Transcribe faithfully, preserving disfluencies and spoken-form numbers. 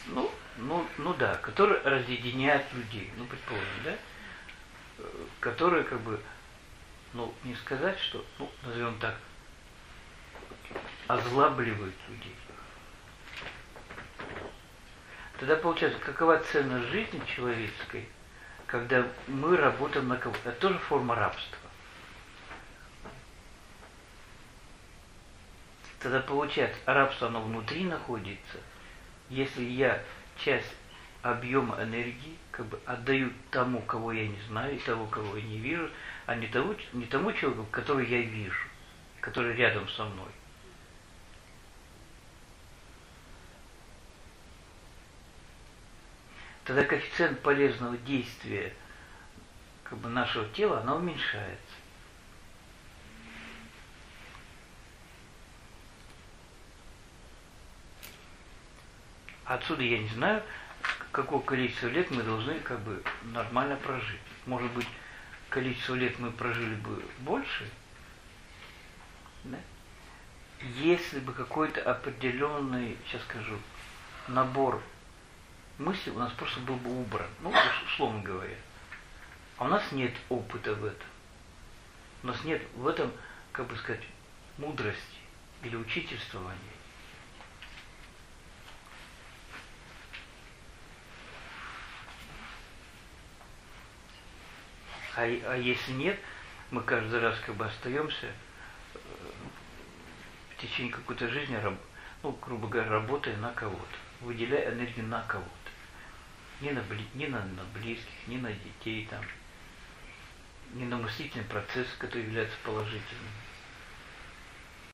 Ну, ну, ну да, которые разъединяют людей, ну, предположим, да, которые как бы, ну, не сказать, что, ну, назовем так, озлабливают людей. Тогда получается, какова ценность жизни человеческой, когда мы работаем на кого-то? Это тоже форма рабства. Тогда получается, рабство оно внутри находится. Если я часть объема энергии как бы отдаю тому, кого я не знаю, и того, кого я не вижу, а не тому, не тому человеку, который я вижу, который рядом со мной. Тогда коэффициент полезного действия как бы, нашего тела, она уменьшается. Отсюда я не знаю, какое количество лет мы должны как бы нормально прожить. Может быть, количество лет мы прожили бы больше, да? Если бы какой-то определенный, сейчас скажу, набор мыслей у нас просто был бы убран, ну, условно говоря. А у нас нет опыта в этом. У нас нет в этом, как бы сказать, мудрости или учительствования. А, а если нет, мы каждый раз как бы остаемся в течение какой-то жизни, ну, грубо говоря, работая на кого-то, выделяя энергию на кого-то. Не на, не на, на близких, не на детей, там, не на мыслительный процесс, который является положительным.